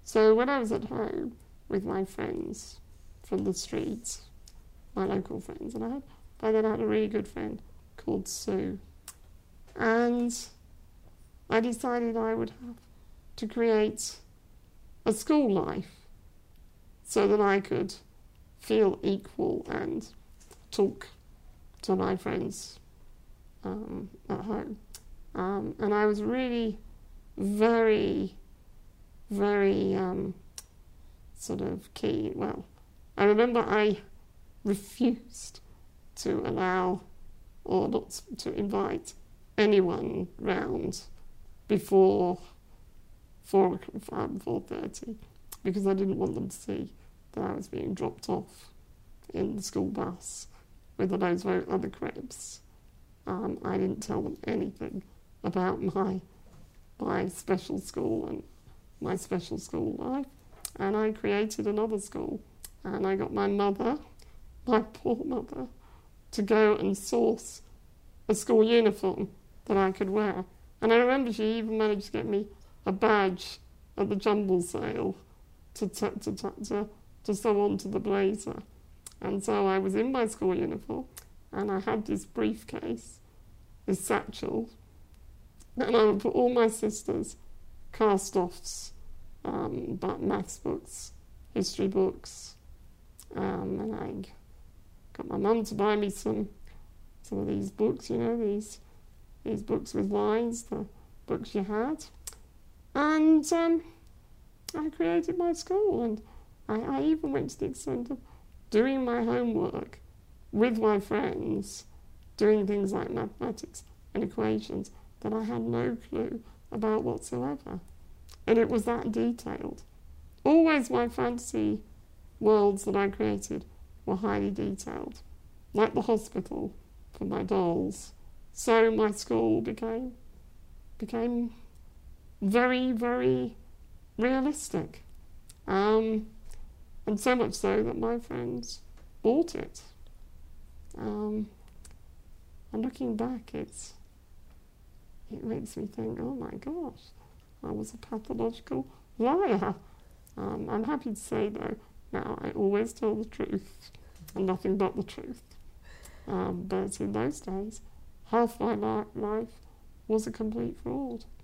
So when I was at home with my friends from the streets, my local friends, and by then I had a really good friend called Sue, and I decided I would have to create a school life so that I could feel equal and talk to my friends at home. And I was really very, very sort of keen. Well, I remember I refused to allow or not to invite anyone round before 4:30 because I didn't want them to see that I was being dropped off in the school bus with loads of other cribs. I didn't tell them anything about my special school and my special school life, and I created another school, and I got my mother, my poor mother, to go and source a school uniform that I could wear. And I remember she even managed to get me a badge at the jumble sale to sew onto the blazer. And so I was in my school uniform, and I had this briefcase, this satchel, and I would put all my sisters' cast-offs, but maths books, history books, and I got my mum to buy me some of these books, you know, these books with lines, the books you had. And I created my school, and I even went to the extent of doing my homework with my friends, doing things like mathematics and equations that I had no clue about whatsoever. And it was that detailed. Always my fantasy worlds that I created were highly detailed, like the hospital for my dolls. So my school became very, very realistic. And so much so that my friends bought it. And looking back, it makes me think, oh my gosh, I was a pathological liar. I'm happy to say, though, now I always tell the truth and nothing but the truth. But in those days, half my life was a complete fraud.